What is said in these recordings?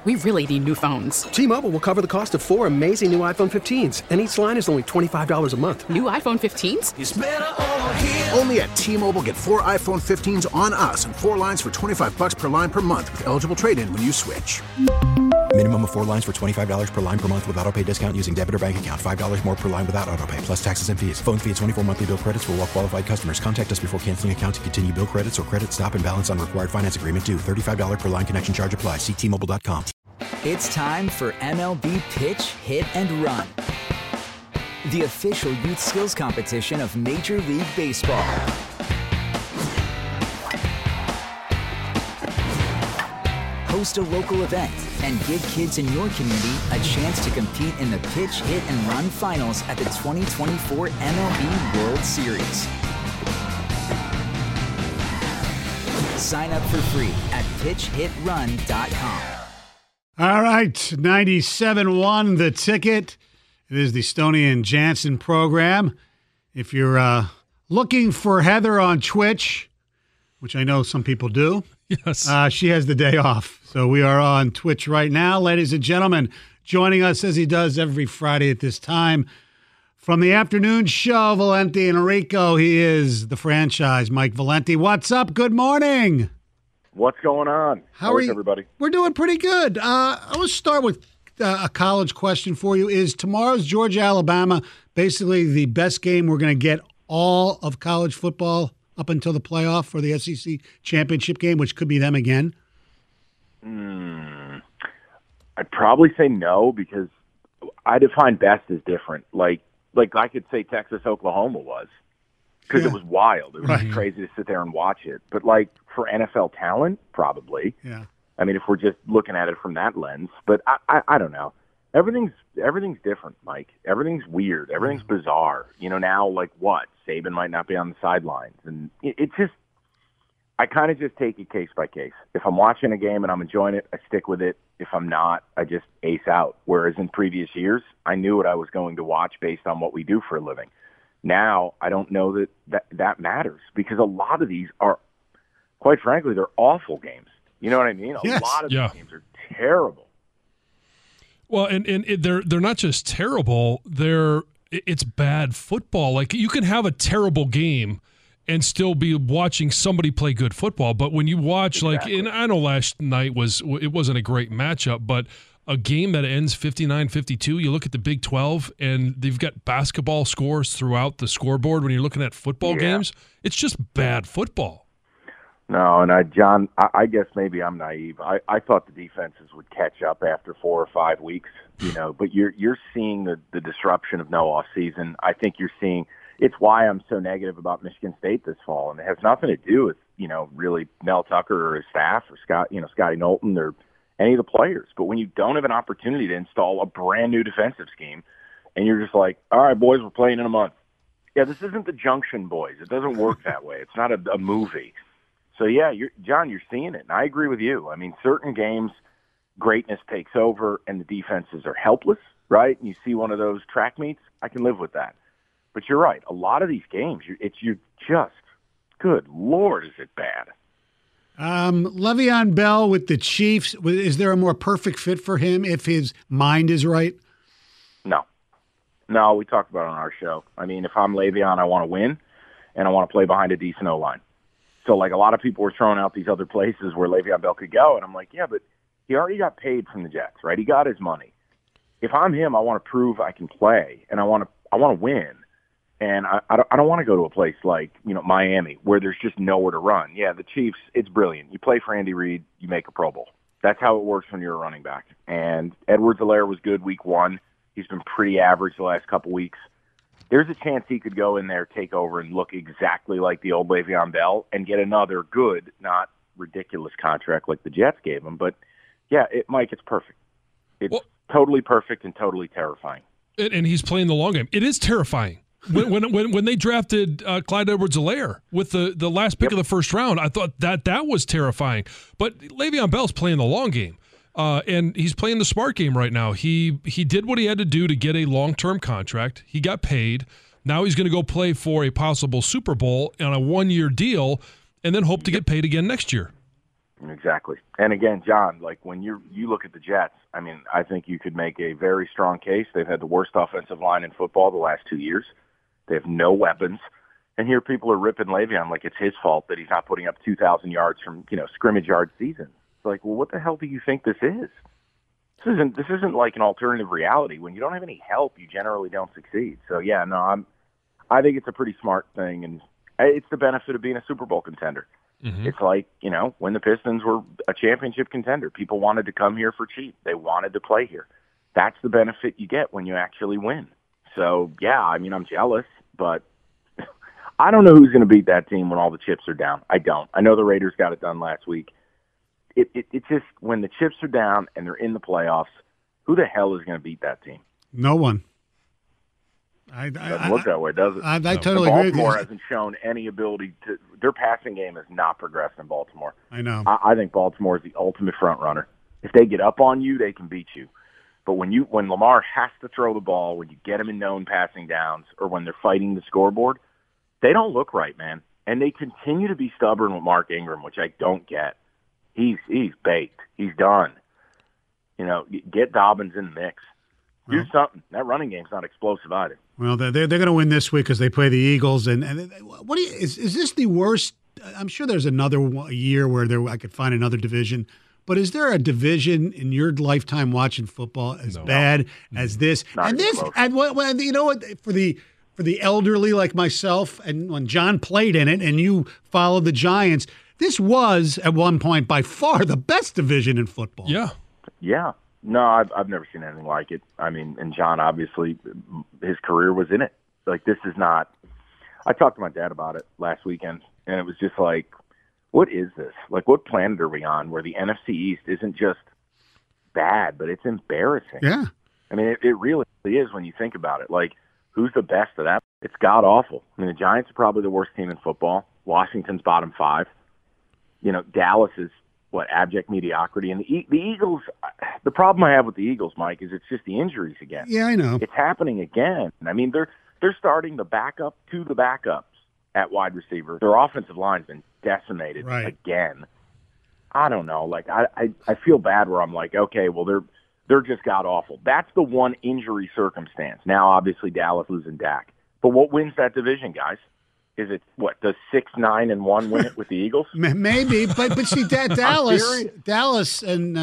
We really need new phones. T-Mobile will cover the cost of 4 amazing new iPhone 15s, and each line is only $25 a month. New iPhone 15s? It's better over here. Only at T-Mobile, get 4 iPhone 15s on us and 4 lines for $25 per line per month with eligible trade-in when you switch. Minimum of 4 lines for $25 per line per month with autopay discount using debit or bank account. $5 more per line without autopay, plus taxes and fees. Phone fee at 24 monthly bill credits for well-qualified customers. Contact us before canceling account to continue bill credits or credit stop and balance on required finance agreement due. $35 per line connection charge applies. See T-Mobile.com. It's time for MLB Pitch, Hit, and Run, the official youth skills competition of Major League Baseball. Host a local event and give kids in your community a chance to compete in the Pitch, Hit, and Run finals at the 2024 MLB World Series. Sign up for free at pitchhitrun.com. All right, 97.1 The Ticket. It is the Stoney and Jansen program. If you're looking for Heather on Twitch, which I know some people do, yes, she has the day off. So we are on Twitch right now. Ladies and gentlemen, joining us as he does every Friday at this time, from the afternoon show, Valenti and Enrico, he is the franchise, Mike Valenti. What's up? Good morning. What's going on? How are you, everybody? We're doing pretty good. I want to start with a college question for you. Is tomorrow's Georgia-Alabama basically the best game we're going to get all of college football up until the playoff for the SEC championship game, which could be them again? I'd probably say no, because I define best as different. Like I could say Texas-Oklahoma was, because it was wild. It was crazy to sit there and watch it. But like for NFL talent, probably. Yeah. I mean, if we're just looking at it from that lens. But I don't know. Everything's different, Mike. Everything's weird. Everything's bizarre. You know, now, like what? Saban might not be on the sidelines. And it just, I kind of just take it case by case. If I'm watching a game and I'm enjoying it, I stick with it. If I'm not, I just ace out. Whereas in previous years, I knew what I was going to watch based on what we do for a living. Now, I don't know that matters, because a lot of these are, quite frankly, they're awful games. You know what I mean? A lot of these games are terrible. Well, and they're not just terrible. It's bad football. Like, you can have a terrible game and still be watching somebody play good football. But when you watch, and I know last night it wasn't a great matchup, but a game that ends 59-52, you look at the Big 12, and they've got basketball scores throughout the scoreboard. When you're looking at football games, it's just bad football. No, and John, I guess maybe I'm naive. I thought the defenses would catch up after 4 or 5 weeks, but you're seeing the disruption of no off season. I think you're seeing, it's why I'm so negative about Michigan State this fall, and it has nothing to do with, really Mel Tucker or his staff or Scotty Knowlton or any of the players. But when you don't have an opportunity to install a brand new defensive scheme, and you're just like, all right, boys, we're playing in a month. Yeah, this isn't the Junction Boys. It doesn't work that way. It's not a movie. So, yeah, John, you're seeing it, and I agree with you. I mean, certain games, greatness takes over, and the defenses are helpless, right? And you see one of those track meets, I can live with that. But you're right. A lot of these games, you're just, good Lord, is it bad. Le'Veon Bell with the Chiefs, is there a more perfect fit for him if his mind is right? No, we talked about it on our show. I mean, if I'm Le'Veon, I want to win, and I want to play behind a decent O-line. So, like, a lot of people were throwing out these other places where Le'Veon Bell could go, and I'm like, yeah, but he already got paid from the Jets, right? He got his money. If I'm him, I want to prove I can play, and I want to win. And I don't want to go to a place like, Miami, where there's just nowhere to run. Yeah, the Chiefs, it's brilliant. You play for Andy Reid, you make a Pro Bowl. That's how it works when you're a running back. And Edwards-Helaire was good week 1. He's been pretty average the last couple weeks. There's a chance he could go in there, take over, and look exactly like the old Le'Veon Bell and get another good, not ridiculous contract like the Jets gave him. But, yeah, Mike, it's perfect. It's totally perfect and totally terrifying. And he's playing the long game. It is terrifying. When they drafted Clyde Edwards-Helaire with the last pick of the first round, I thought that was terrifying. But Le'Veon Bell's playing the long game. And he's playing the smart game right now. He did what he had to do to get a long-term contract. He got paid. Now he's going to go play for a possible Super Bowl on a 1-year deal and then hope to get paid again next year. Exactly. And again, John, like when you look at the Jets, I mean, I think you could make a very strong case. They've had the worst offensive line in football the last 2 years. They have no weapons. And here people are ripping Le'Veon like it's his fault that he's not putting up 2,000 yards from, scrimmage yard seasons. It's like, well, what the hell do you think this is? This isn't like an alternative reality. When you don't have any help, you generally don't succeed. So yeah, no, I think it's a pretty smart thing, and it's the benefit of being a Super Bowl contender. Mm-hmm. It's like, when the Pistons were a championship contender, people wanted to come here for cheap. They wanted to play here. That's the benefit you get when you actually win. So yeah, I mean, I'm jealous, but I don't know who's going to beat that team when all the chips are down. I don't. I know the Raiders got it done last week. It's just when the chips are down and they're in the playoffs, who the hell is going to beat that team? No one. Doesn't look that way, does it? I totally agree with you. Baltimore hasn't shown any ability to – their passing game has not progressed in Baltimore. I know. I think Baltimore is the ultimate front runner. If they get up on you, they can beat you. But when Lamar has to throw the ball, when you get him in known passing downs, or when they're fighting the scoreboard, they don't look right, man. And they continue to be stubborn with Mark Ingram, which I don't get. He's baked. He's done. Get Dobbins in the mix. Do something. That running game's not explosive either. Well, they're going to win this week because they play the Eagles. And what is this the worst? I'm sure there's another year where I could find another division. But is there a division in your lifetime watching football as bad as this? Not and this, close. and well, you know what? For the elderly like myself, and when John played in it, and you followed the Giants, this was at one point by far the best division in football. Yeah. Yeah. No, I've never seen anything like it. I mean, and John, obviously, his career was in it. Like, this is not – I talked to my dad about it last weekend, and it was just like, what is this? Like, what planet are we on where the NFC East isn't just bad, but it's embarrassing? Yeah. I mean, it really is when you think about it. Like, who's the best of that? It's god-awful. I mean, the Giants are probably the worst team in football. Washington's bottom 5. Dallas is – abject mediocrity. And the Eagles, the problem I have with the Eagles, Mike, is it's just the injuries again. Yeah, I know. It's happening again. I mean, they're starting the backup to the backups at wide receiver. Their offensive line's been decimated again. I don't know. Like, I feel bad where I'm like, okay, well, they're just god-awful. That's the one injury circumstance. Now, obviously, Dallas losing Dak. But what wins that division, guys? Is it, does 6-9-1 win it with the Eagles? Maybe, but see, Dallas and,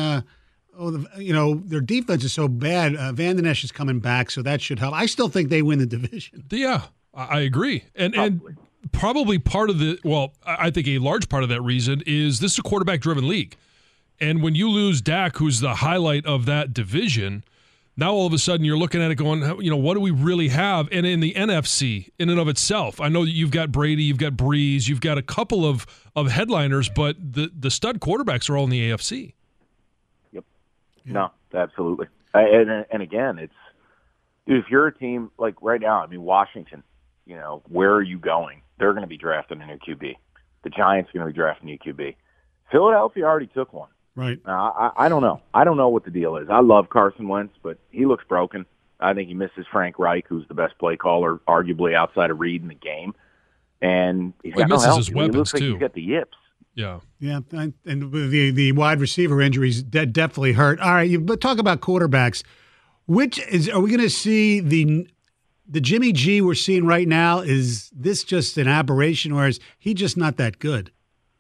their defense is so bad. Van Den Esch is coming back, so that should help. I still think they win the division. Yeah, I agree. And probably part of I think a large part of that reason is this is a quarterback-driven league. And when you lose Dak, who's the highlight of that division, now all of a sudden you're looking at it going, what do we really have? And in the NFC, in and of itself, I know that you've got Brady, you've got Breeze, you've got a couple of headliners, but the stud quarterbacks are all in the AFC. Yep. Yeah. No, absolutely. And again, if you're a team like right now, I mean, Washington, where are you going? They're going to be drafting a new QB. The Giants are going to be drafting a new QB. Philadelphia already took one. Right. I don't know. I don't know what the deal is. I love Carson Wentz, but he looks broken. I think he misses Frank Reich, who's the best play caller, arguably outside of Reed in the game. And he's got no help. His weapons, he looks like too. He's got the yips. Yeah. Yeah, and the wide receiver injuries definitely hurt. All right, but talk about quarterbacks. Are we going to see the Jimmy G we're seeing right now? Is this just an aberration, or is he just not that good?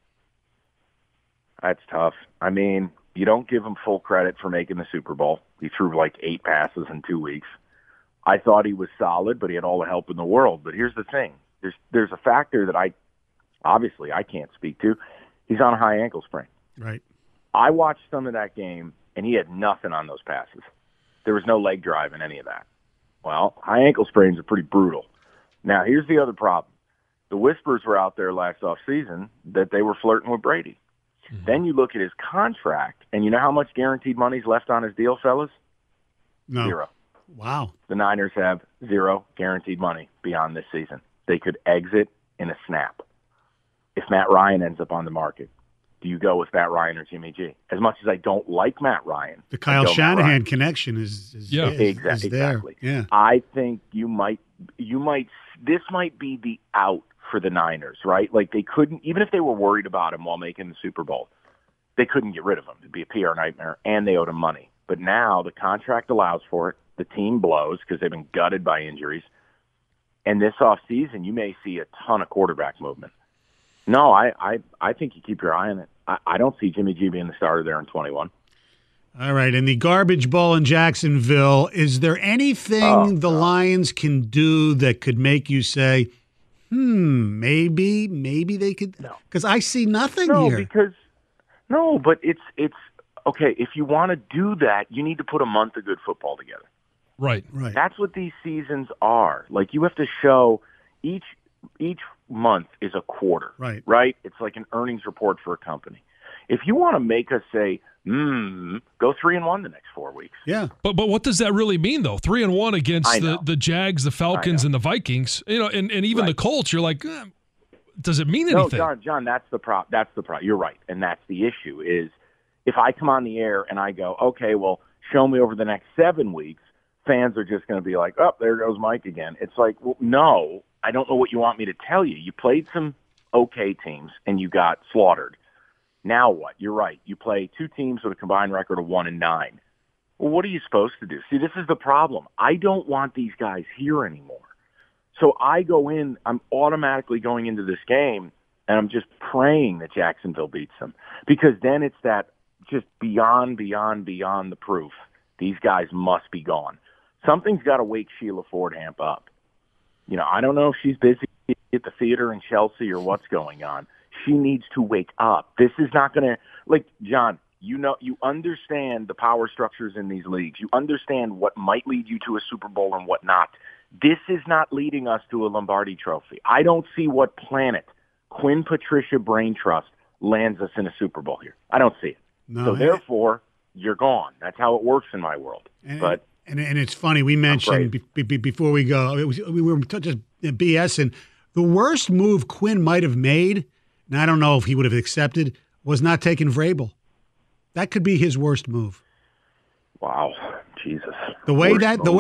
That's tough. I mean, you don't give him full credit for making the Super Bowl. He threw like 8 passes in 2 weeks. I thought he was solid, but he had all the help in the world. But here's the thing. There's a factor that I can't speak to. He's on a high ankle sprain. Right. I watched some of that game, and he had nothing on those passes. There was no leg drive in any of that. Well, high ankle sprains are pretty brutal. Now, here's the other problem. The whispers were out there last offseason that they were flirting with Brady. Mm-hmm. Then you look at his contract, and you know how much guaranteed money's left on his deal, fellas? No. 0. Wow. The Niners have 0 guaranteed money beyond this season. They could exit in a snap. If Matt Ryan ends up on the market, do you go with Matt Ryan or Jimmy G? As much as I don't like Matt Ryan. The Kyle Shanahan connection is exactly. Yeah. I think you might, this might be the out for the Niners, right? Like they couldn't, even if they were worried about him while making the Super Bowl, they couldn't get rid of him. It'd be a PR nightmare, and they owed him money. But now the contract allows for it. The team blows because they've been gutted by injuries. And this offseason, you may see a ton of quarterback movement. No, I think you keep your eye on it. I don't see Jimmy G being the starter there in 21. All right, in the Garbage Bowl in Jacksonville, is there anything the Lions can do that could make you say, maybe they could? No. Because I see nothing here. But it's okay. If you want to do that, you need to put a month of good football together. Right. That's what these seasons are. Like, you have to show each month is a quarter. Right? It's like an earnings report for a company. If you want to make us say, go 3-1 the next 4 weeks. Yeah. But what does that really mean, though? 3-1 against the Jags, the Falcons, and the Vikings, and even the Colts. You're like, does it mean anything? No, John, that's the problem. You're right, and that's the issue. Is if I come on the air and I go, okay, well, show me over the next 7 weeks, fans are just going to be like, oh, there goes Mike again. It's like, well, no, I don't know what you want me to tell you. You played some okay teams and you got slaughtered. Now what? You're right. You play two teams with a combined record of 1-9. Well, what are you supposed to do? See, this is the problem. I don't want these guys here anymore. So I go in, I'm automatically going into this game, and I'm just praying that Jacksonville beats them. Because then it's that just beyond the proof. These guys must be gone. Something's got to wake Sheila Ford Hamp up. You know, I don't know if she's busy at the theater in Chelsea or what's going on. She needs to wake up. This is not going to, like, John, you understand the power structures in these leagues. You understand what might lead you to a Super Bowl and what not. This is not leading us to a Lombardi trophy. I don't see what planet Quinn Patricia Brain Trust lands us in a Super Bowl here. I don't see it. No, so therefore, you're gone. That's how it works in my world. And it's funny, we mentioned before we go, we were just BS, and the worst move Quinn might have made, and I don't know if he would have accepted, was not taking Vrabel. That could be his worst move. Wow, Jesus! The way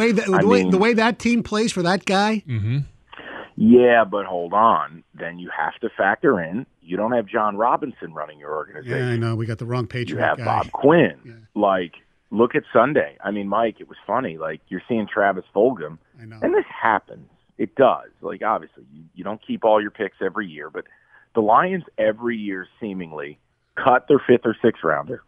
that team plays for that guy. Mm-hmm. Yeah, but hold on. Then you have to factor in you don't have John Robinson running your organization. Yeah, I know. We got the wrong Patriot guy. You have guy. Bob Quinn. Yeah. Like, look at Sunday. I mean, Mike, it was funny. Like, you're seeing Travis Fulgham. I know. And this happens. It does. Like, obviously, you don't keep all your picks every year, but the Lions every year seemingly cut their 5th or 6th rounder,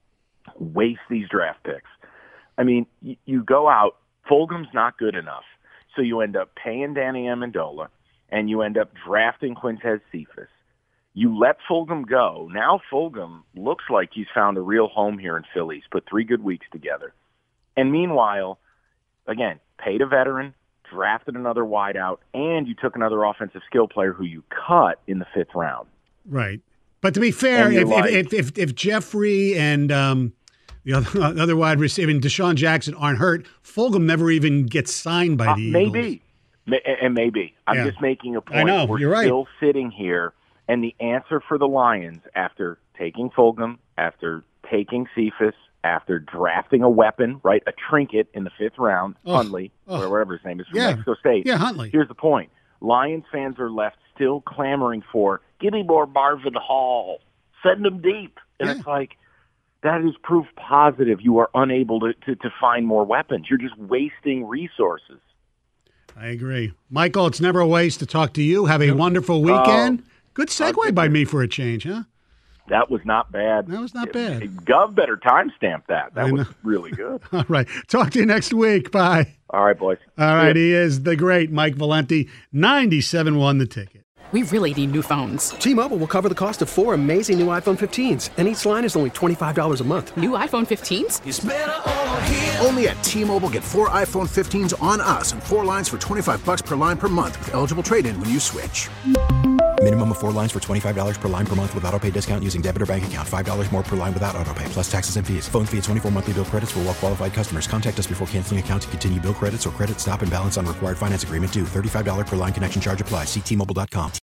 waste these draft picks. I mean, you go out, Fulgham's not good enough, so you end up paying Danny Amendola, and you end up drafting Quintez Cephas. You let Fulgham go. Now Fulgham looks like he's found a real home here in Philly. He's put 3 good weeks together. And meanwhile, again, paid a veteran, drafted another wideout, and you took another offensive skill player who you cut in the 5th round. Right. But to be fair, if Jeffrey and the other wide receiver, and Deshaun Jackson aren't hurt, Fulgham never even gets signed by the Eagles. Maybe. I'm just making a point. I know. You're right. We're still sitting here, and the answer for the Lions, after taking Fulgham, after taking Cephas, after drafting a weapon, right, a trinket in the 5th round, Huntley, or whatever his name is, from Mexico State. Yeah, Huntley. Here's the point. Lions fans are left still clamoring for, give me more Marvin Hall. Send them deep. And it's like, that is proof positive you are unable to find more weapons. You're just wasting resources. I agree. Michael, it's never a waste to talk to you. Have a wonderful weekend. Good segue by me for a change, huh? That was not bad. That was not bad. Gov better timestamp that. That was really good. All right. Talk to you next week. Bye. All right, boys. All right. He is the great Mike Valenti. 97.1 The Ticket. We really need new phones. T-Mobile will cover the cost of 4 amazing new iPhone 15s, and each line is only $25 a month. New iPhone 15s? It's better over here. Only at T-Mobile, get 4 iPhone 15s on us and 4 lines for $25 per line per month with eligible trade-in when you switch. Minimum of 4 lines for $25 per line per month with autopay discount using debit or bank account. $5 more per line without autopay, plus taxes and fees. Phone fee at 24 monthly bill credits for well-qualified customers. Contact us before canceling account to continue bill credits or credit stop and balance on required finance agreement due. $35 per line connection charge applies. See T-Mobile.com.